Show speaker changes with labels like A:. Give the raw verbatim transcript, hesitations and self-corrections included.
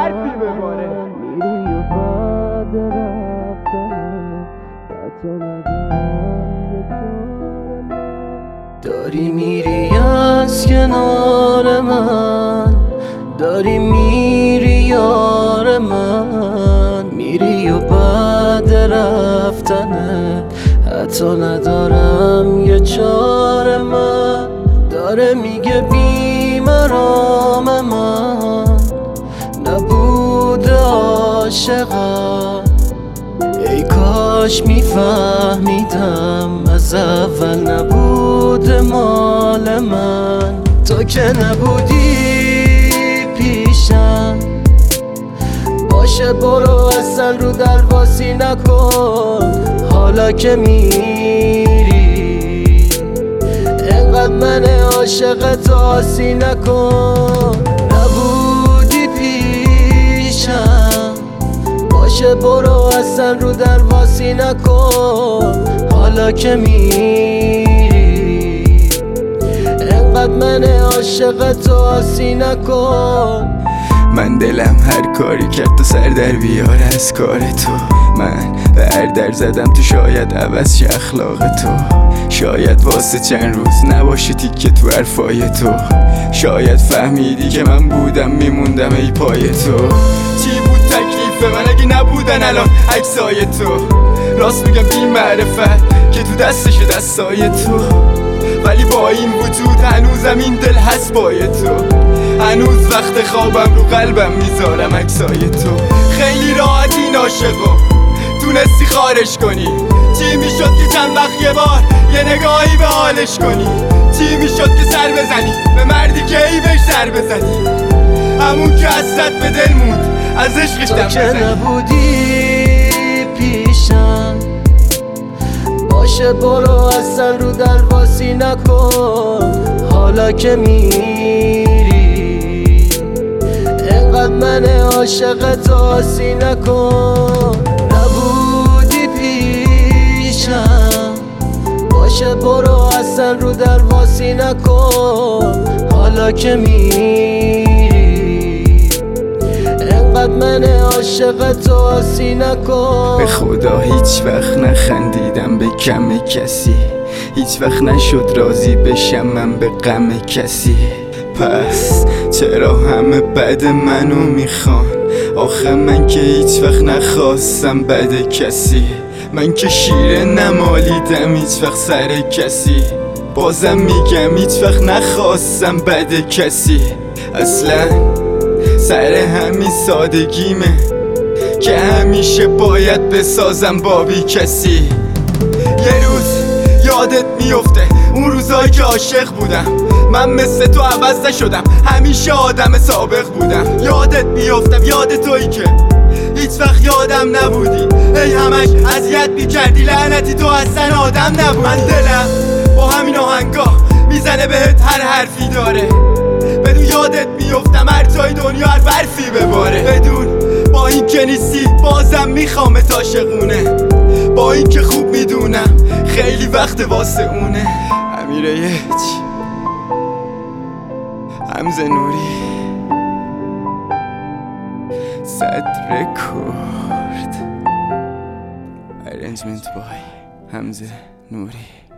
A: برفی بباره.
B: میری و بعد رفتنه حتی ندارم یه چاره من. داری میری از کنار من، داری میری یار من، میری و بعد رفتنه حتی ندارم یه چاره من. داره میگه بیمرام من نبوده عاشقم، ای کاش میفهمیدم از اول نبوده مال من. تو که نبودی پیشم، باشه برو اصلا رو درواسی نکن. حالا که میری انقدر من عاشقت آسی نکن. نبودی پیشم، باشه برو اصلا رو درواسی نکن. حالا که میری انقدر من عاشقت آسی نکن.
C: من دلم هر کاری کرد تو سر در بیار از کار تو. من به هر در زدم تو شاید عوض شه اخلاق تو. شاید واسه چند روز نباشه تیکه تو حرفای تو. شاید فهمیدی که من بودم میموندم ای پای تو. چی بود تکلیف من اگه نبودن الان عکسای تو؟ راست میگم بی معرفت که تو دستش دستای تو، ولی با این وجود هنوزم این دل هست پای تو. هنوز وقت خوابم رو قلبم میذارم عکسای تو. خیلی راحت این عاشقو تونستی خارش کنی. چی میشد که چند وقت یه بار یه نگاهی به حالش کنی؟ چی میشد که سر بزنی به مردی که ای بهش سر بزنی؟ همون که حسرت به دل موند از عشقش دم بزنی.
B: تو که نبودی پیشم، باشه برو اصلا رو درواسی نکن. حالا که میری انقدر من عاشقت آسی نکن. نبودی پیشم، باشه برو اصلا رو درواسی نکن. حالا که میری انقدر من عاشقت آسی نکن.
C: به خدا هیچ وقت نخندیدم به کم کسی، هیچ وقت نشد راضی بشم من به غم کسی. پس چرا همه بد منو میخوان؟ آخه من که هیچ وقت نخواستم بد کسی. من که شیره نمالیدم هیچ وقت سر کسی. بازم میگم هیچ وقت نخواستم بد کسی. اصلا سر همین سادگیمه که همیشه باید بسازم با بی کسی. یه روز یادت میفته اون روزایی که عاشق بودم، من مثل تو عوض نشدم، همیشه آدم سابق بودم. یادت میفتم یاد تویی که هیچ وقت یادم نبودی، ای همش اذیت میکردی، لعنتی تو اصلا آدم نبودی. من دلم با همین آهنگا میزنه بهت هر حرفی داره، بدون یادت میفتم هر جای دنیا هر برفی بباره. بدون با این که نیستی بازم میخوامت عاشقونه، با این که خوب میدونم خیلی وقت واسه اونه. امیره یچ حمزه نوری، صدر کرد، ارنجمنت بای حمزه نوری.